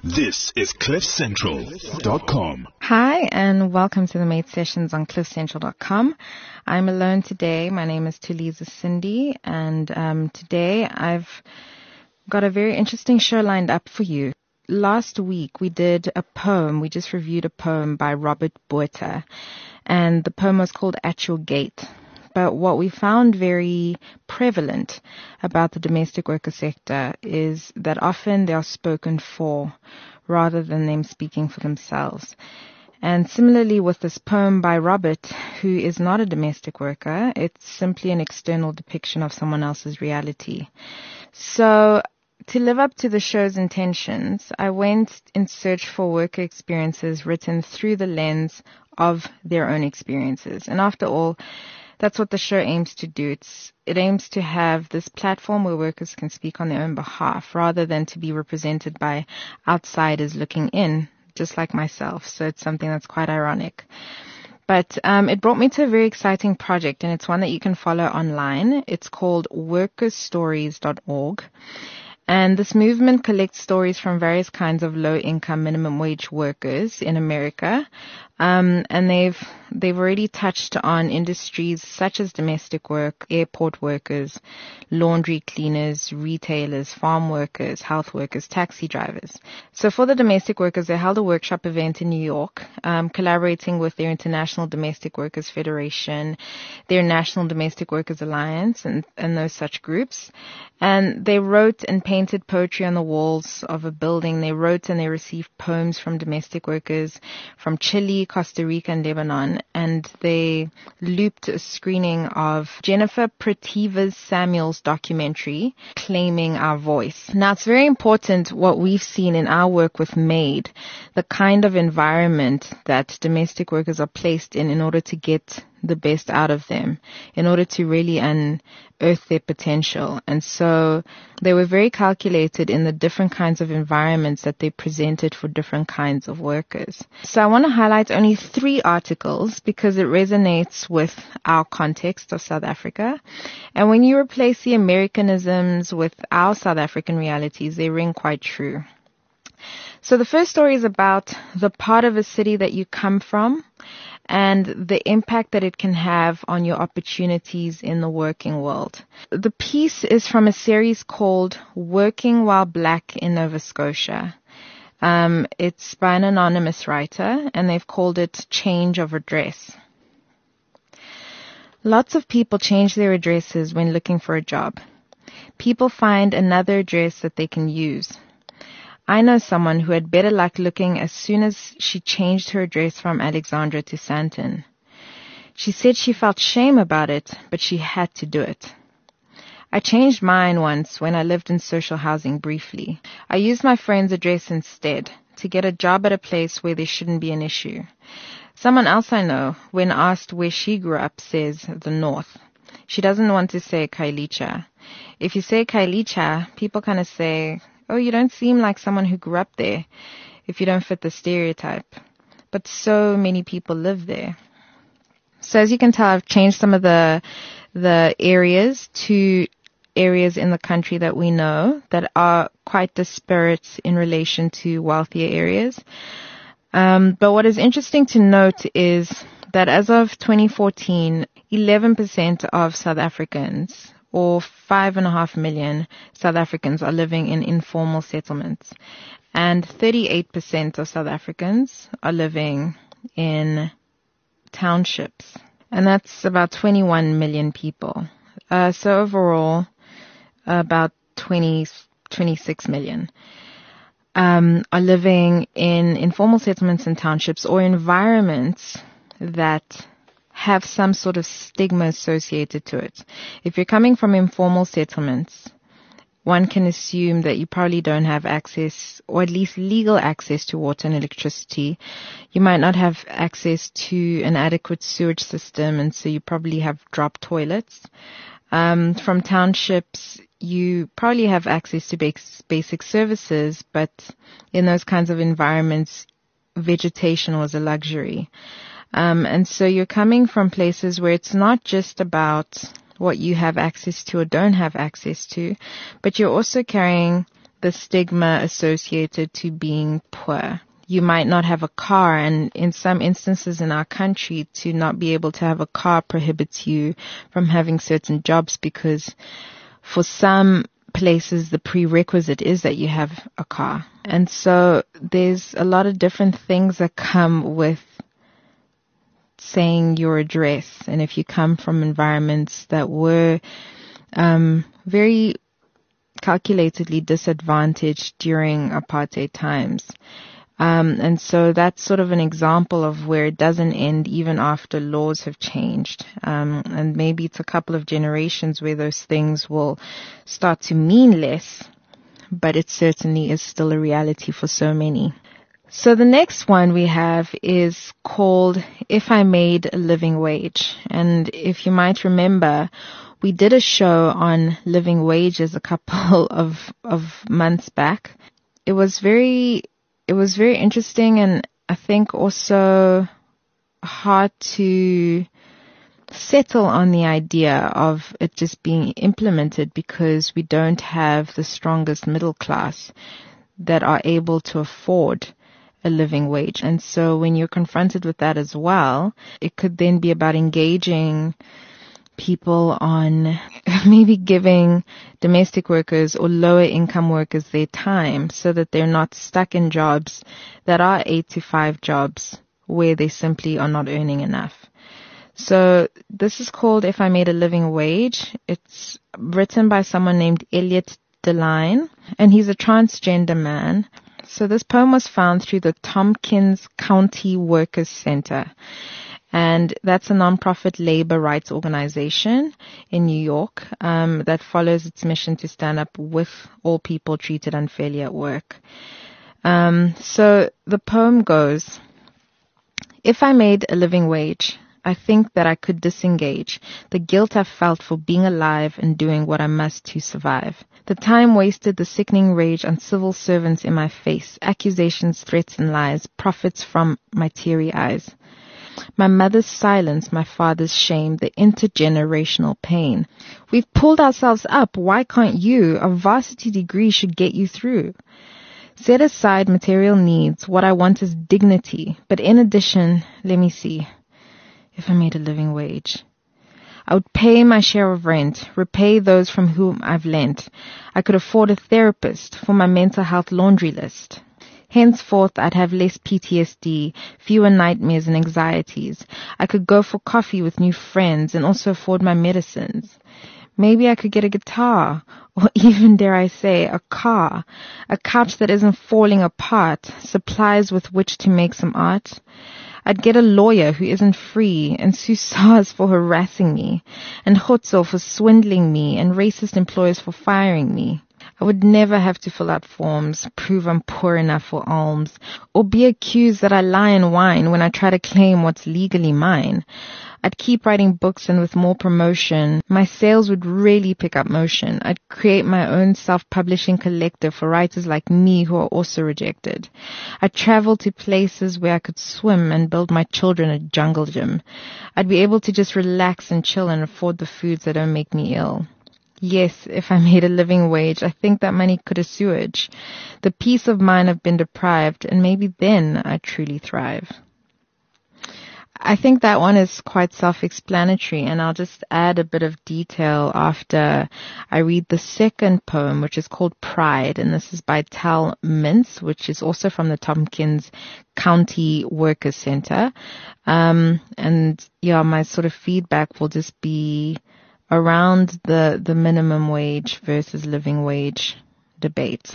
This is CliffCentral.com. Hi, and welcome to the Mate Sessions on CliffCentral.com. I'm alone today. My name is Tuliza Cindy, and today I've got a very interesting show lined up for you. Last week we did a poem. We just reviewed a poem by Robert Botha, and the poem was called At Your Gate. But what we found very prevalent about the domestic worker sector is that often they are spoken for rather than them speaking for themselves. And similarly with this poem by Robert, who is not a domestic worker, it's simply an external depiction of someone else's reality. So to live up to the show's intentions, I went in search for worker experiences written through the lens of their own experiences. And after all, that's what the show aims to do. It aims to have this platform where workers can speak on their own behalf rather than to be represented by outsiders looking in, just like myself. So it's something that's quite ironic. But it brought me to a very exciting project, and it's one that you can follow online. It's called workersstories.org. And this movement collects stories from various kinds of low-income minimum wage workers in America. And they've already touched on industries such as domestic work, airport workers, laundry cleaners, retailers, farm workers, health workers, taxi drivers. So for the domestic workers, they held a workshop event in New York, collaborating with their International Domestic Workers Federation, their National Domestic Workers Alliance, and those such groups. And they wrote and painted poetry on the walls of a building. They wrote and they received poems from domestic workers from Chile, Costa Rica, and Lebanon. And they looped a screening of Jennifer Prativas-Samuel's documentary, Claiming Our Voice. Now, it's very important what we've seen in our work with MAID, the kind of environment that domestic workers are placed in order to get the best out of them, in order to really unearth their potential. And so they were very calculated in the different kinds of environments that they presented for different kinds of workers. So I want to highlight only 3 articles because it resonates with our context of South Africa. And when you replace the Americanisms with our South African realities, they ring quite true. So the first story is about the part of a city that you come from and the impact that it can have on your opportunities in the working world. The piece is from a series called Working While Black in Nova Scotia. It's by an anonymous writer, and they've called it Change of Address. Lots of people change their addresses when looking for a job. People find another address that they can use. I know someone who had better luck looking as soon as she changed her address from Alexandra to Sandton. She said she felt shame about it, but she had to do it. I changed mine once when I lived in social housing briefly. I used my friend's address instead to get a job at a place where there shouldn't be an issue. Someone else I know, when asked where she grew up, says the North. She doesn't want to say Khayelitsha. If you say Khayelitsha, people kind of say, oh, you don't seem like someone who grew up there if you don't fit the stereotype. But so many people live there. So as you can tell, I've changed some of the areas to areas in the country that we know that are quite disparate in relation to wealthier areas. But what is interesting to note is that as of 2014, 11% of South Africans, or 5.5 million South Africans, are living in informal settlements. And 38% of South Africans are living in townships. And that's about 21 million people. So overall, about 26 million are living in informal settlements and townships, or environments that have some sort of stigma associated to it. If you're coming from informal settlements, one can assume that you probably don't have access, or at least legal access, to water and electricity. You might not have access to an adequate sewage system, and so you probably have drop toilets. From townships, you probably have access to basic services, but in those kinds of environments, vegetation was a luxury. And so you're coming from places where it's not just about what you have access to or don't have access to, but you're also carrying the the stigma associated to being poor. You might not have a car, and in some instances in our country, to not be able to have a car prohibits you from having certain jobs, because for some places the prerequisite is that you have a car. And so there's a lot of different things that come with saying your address. And if you come from environments that were very calculatedly disadvantaged during apartheid times. And so that's sort of an example of where it doesn't end even after laws have changed. And maybe it's a couple of generations where those things will start to mean less, but it certainly is still a reality for so many. So the next one we have is called If I Made a Living Wage. And if you might remember, we did a show on living wages a couple of months back. It was very interesting, and I think also hard to settle on the idea of it just being implemented, because we don't have the strongest middle class that are able to afford a living wage. And so when you're confronted with that as well, it could then be about engaging people on maybe giving domestic workers or lower income workers their time so that they're not stuck in jobs that are 8 to 5 jobs where they simply are not earning enough. So this is called If I Made a Living Wage. It's written by someone named Elliot Deline, and he's a transgender man. So this poem was found through the Tompkins County Workers Center. And that's a nonprofit labor rights organization in New York that follows its mission to stand up with all people treated unfairly at work. So the poem goes, if I made a living wage, I think that I could disengage the guilt I felt for being alive and doing what I must to survive. The time wasted, the sickening rage on civil servants in my face, accusations, threats, and lies, profits from my teary eyes. My mother's silence, my father's shame, the intergenerational pain. We've pulled ourselves up. Why can't you? A varsity degree should get you through. Set aside material needs. What I want is dignity. But in addition, let me see. If I made a living wage, I would pay my share of rent, repay those from whom I've lent. I could afford a therapist for my mental health laundry list. Henceforth, I'd have less PTSD, fewer nightmares and anxieties. I could go for coffee with new friends and also afford my medicines. Maybe I could get a guitar, or even, dare I say, a car, a couch that isn't falling apart, supplies with which to make some art. I'd get a lawyer who isn't free, and sue SARS for harassing me, and Khotso for swindling me, and racist employers for firing me. I would never have to fill out forms, prove I'm poor enough for alms, or be accused that I lie and whine when I try to claim what's legally mine. I'd keep writing books, and with more promotion, my sales would really pick up motion. I'd create my own self-publishing collective for writers like me who are also rejected. I'd travel to places where I could swim and build my children a jungle gym. I'd be able to just relax and chill and afford the foods that don't make me ill. Yes, if I made a living wage, I think that money could assuage the peace of mind I've been deprived, and maybe then I'd truly thrive. I think that one is quite self-explanatory, and I'll just add a bit of detail after I read the second poem, which is called Pride, and this is by Tal Mintz, which is also from the Tompkins County Workers Center. And yeah, my sort of feedback will just be around the minimum wage versus living wage debate.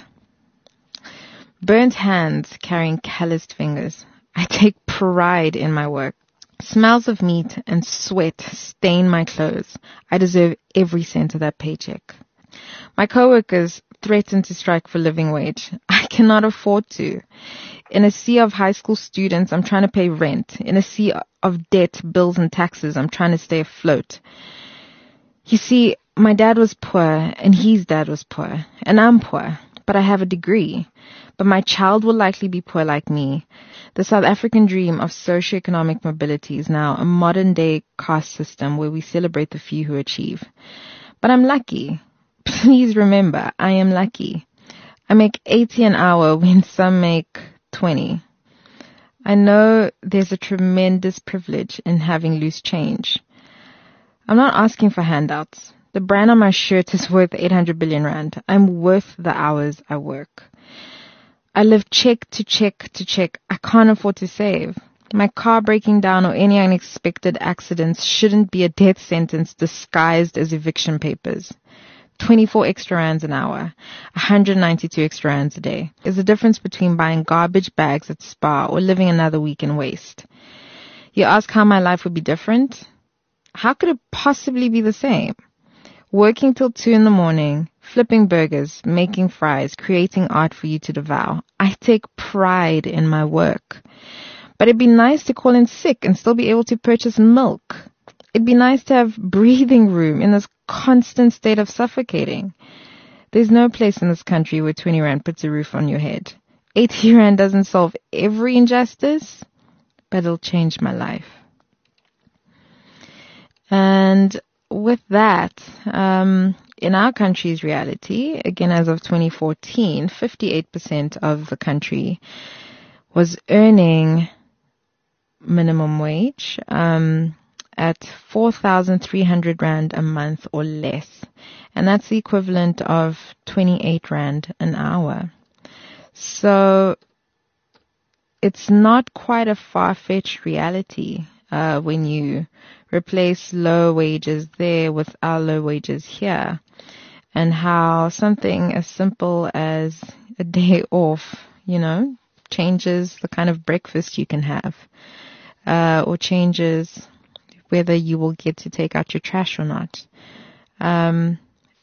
Burnt hands carrying calloused fingers. I take pride in my work. Smells of meat and sweat stain my clothes. I deserve every cent of that paycheck. My coworkers threaten to strike for living wage. I cannot afford to. In a sea of high school students, I'm trying to pay rent. In a sea of debt, bills, and taxes, I'm trying to stay afloat. You see, my dad was poor, and his dad was poor, and I'm poor, but I have a degree. But my child will likely be poor like me. The South African dream of socioeconomic mobility is now a modern-day caste system where we celebrate the few who achieve. But I'm lucky. Please remember, I am lucky. I make 80 an hour when some make 20. I know there's a tremendous privilege in having loose change. I'm not asking for handouts. The brand on my shirt is worth 800 billion rand. I'm worth the hours I work. I live check to check to check. I can't afford to save. My car breaking down or any unexpected accidents shouldn't be a death sentence disguised as eviction papers. 24 extra rands an hour, 192 extra rands a day is the difference between buying garbage bags at Spar or living another week in waste. You ask how my life would be different? How could it possibly be the same? Working till 2 in the morning, flipping burgers, making fries, creating art for you to devour. I take pride in my work. But it'd be nice to call in sick and still be able to purchase milk. It'd be nice to have breathing room in this constant state of suffocating. There's no place in this country where 20 rand puts a roof on your head. 80 rand doesn't solve every injustice, but it'll change my life. And with that, in our country's reality, again as of 2014, 58% of the country was earning minimum wage at 4,300 rand a month or less. And that's the equivalent of 28 rand an hour. So it's not quite a far-fetched reality when you replace low wages there with our low wages here, and how something as simple as a day off, changes the kind of breakfast you can have, or changes whether you will get to take out your trash or not. And,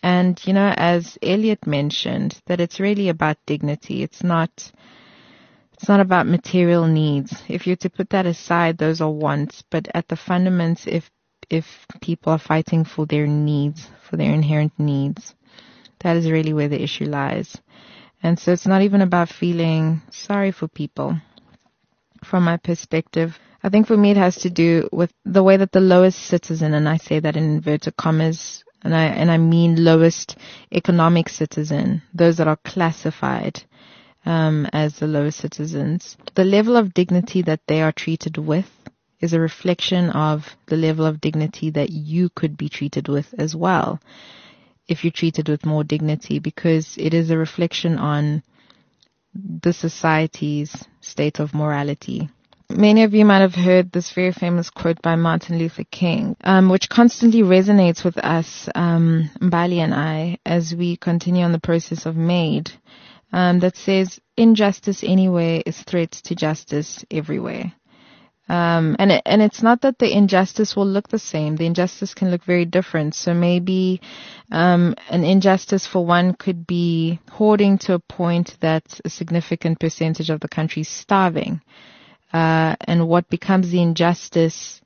as Elliot mentioned, that it's really about dignity. It's not about material needs. If you're to put that aside, those are wants. But at the fundaments, if people are fighting for their needs, for their inherent needs, that is really where the issue lies. And so it's not even about feeling sorry for people. From my perspective, I think for me it has to do with the way that the lowest citizen, and I say that in inverted commas, and I mean lowest economic citizen, those that are classified as the lowest citizens, the level of dignity that they are treated with is a reflection of the level of dignity that you could be treated with as well, if you're treated with more dignity, because it is a reflection on the society's state of morality. Many of you might have heard this very famous quote by Martin Luther King, which constantly resonates with us, Mbali and I, as we continue on the process of MADE, that says, injustice anywhere is threat to justice everywhere. And it's not that the injustice will look the same. The injustice can look very different. So maybe an injustice for one could be hoarding to a point that a significant percentage of the country is starving. And what becomes the injustice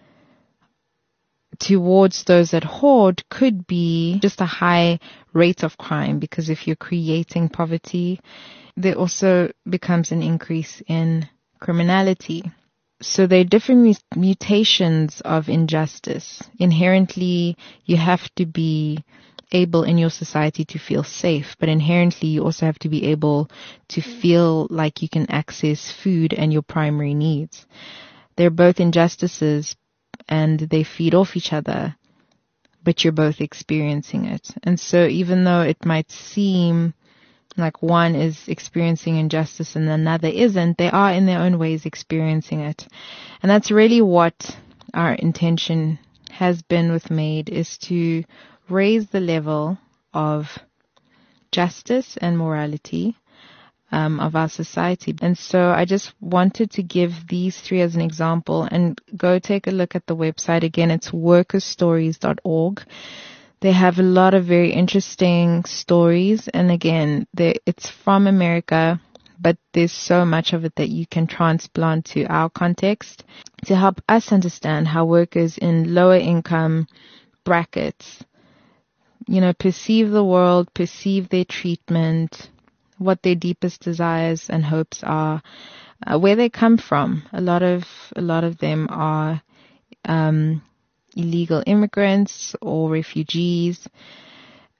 towards those that hoard could be just a high rate of crime, because if you're creating poverty, there also becomes an increase in criminality. So there are different mutations of injustice. Inherently, you have to be able in your society to feel safe, but inherently you also have to be able to feel like you can access food and your primary needs. They're both injustices and they feed off each other, but you're both experiencing it. And so even though it might seem like one is experiencing injustice and another isn't, they are in their own ways experiencing it. And that's really what our intention has been with MADE, is to raise the level of justice and morality of our society. And so I just wanted to give these three as an example, and go take a look at the website. Again, it's workersstories.org. They have a lot of very interesting stories. And again, it's from America, but there's so much of it that you can transplant to our context to help us understand how workers in lower income brackets, perceive the world, perceive their treatment, what their deepest desires and hopes are, where they come from. A lot of them are illegal immigrants or refugees,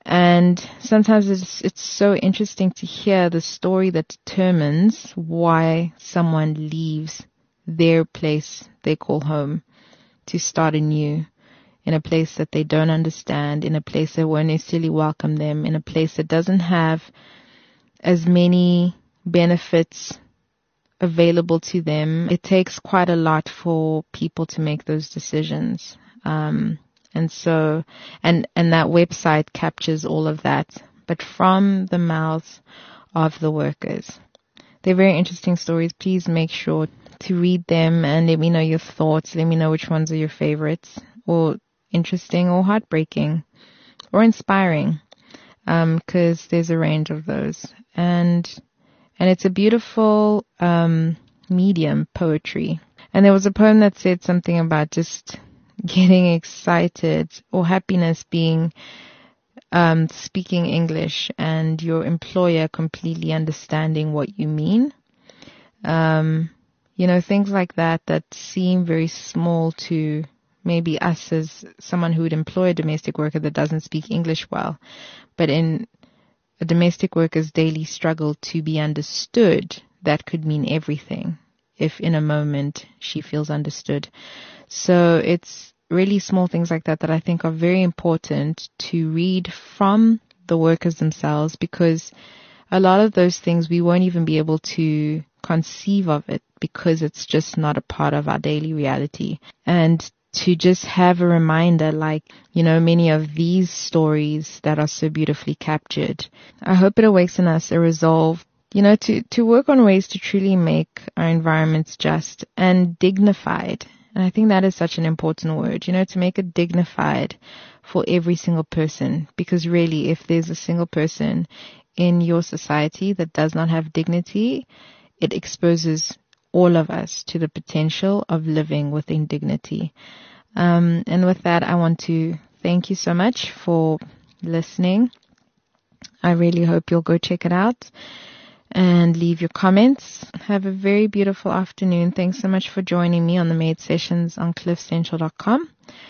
And sometimes it's so interesting to hear the story that determines why someone leaves their place they call home to start anew, in a place that they don't understand, in a place that won't necessarily welcome them, in a place that doesn't have as many benefits available to them. It takes quite a lot for people to make those decisions. And that website captures all of that, but from the mouths of the workers. They're very interesting stories. Please make sure to read them and let me know your thoughts. Let me know which ones are your favorites, or interesting, or heartbreaking, or inspiring, because there's a range of those. And it's a beautiful medium, poetry. And there was a poem that said something about just getting excited or happiness being speaking English and your employer completely understanding what you mean. Things like that seem very small to maybe us as someone who would employ a domestic worker that doesn't speak English well. But in a domestic worker's daily struggle to be understood, that could mean everything if in a moment she feels understood. So it's really small things like that I think are very important to read from the workers themselves, because a lot of those things we won't even be able to conceive of it because it's just not a part of our daily reality. And to just have a reminder, like, many of these stories that are so beautifully captured, I hope it awakes in us a resolve, to work on ways to truly make our environments just and dignified. And I think that is such an important word, to make it dignified for every single person. Because really, if there's a single person in your society that does not have dignity, it exposes all of us to the potential of living with indignity. And with that, I want to thank you so much for listening. I really hope you'll go check it out and leave your comments. Have a very beautiful afternoon. Thanks so much for joining me on the Made Sessions on cliffcentral.com.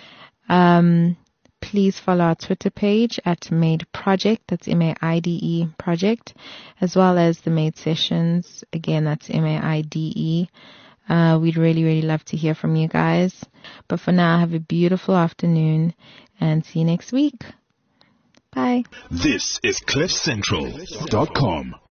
Please follow our Twitter page at Made Project. That's MAIDE Project, as well as the Made Sessions. Again, that's MAIDE. We'd really, really love to hear from you guys. But for now, have a beautiful afternoon and see you next week. Bye. This is cliffcentral.com.